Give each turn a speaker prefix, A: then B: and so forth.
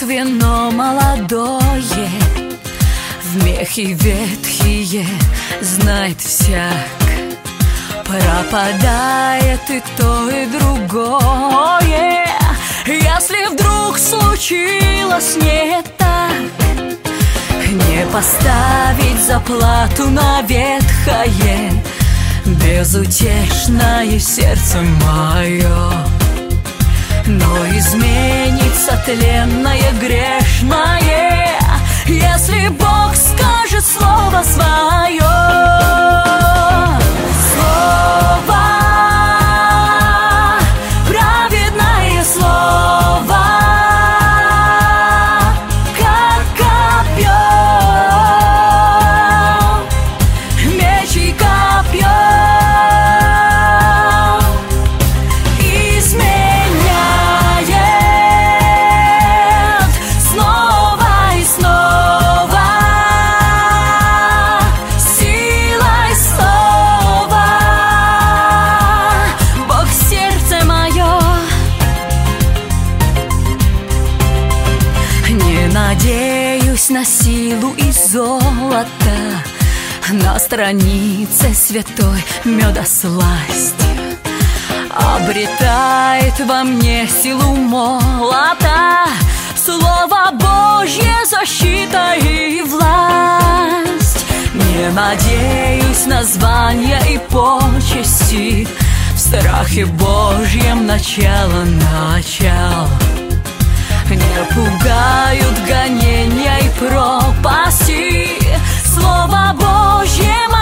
A: вино молодое, в мехи ветхие знает всяк. Пропадает и то, и другое. Если вдруг случилось не так, не поставить заплату на ветхое, безутешное сердце мое. Но изменится тленное грешное, если Бог скажет слово свое. Слово, праведное слово, как копье, меч и копье, надеюсь на силу и золото, на странице святой меда сласть. Обретает во мне силу молота Слово Божье, защита и власть. Не надеюсь на звания и почести, в страхе Божьем начало начал. Не пугают гонения и пропасти, Слово Божье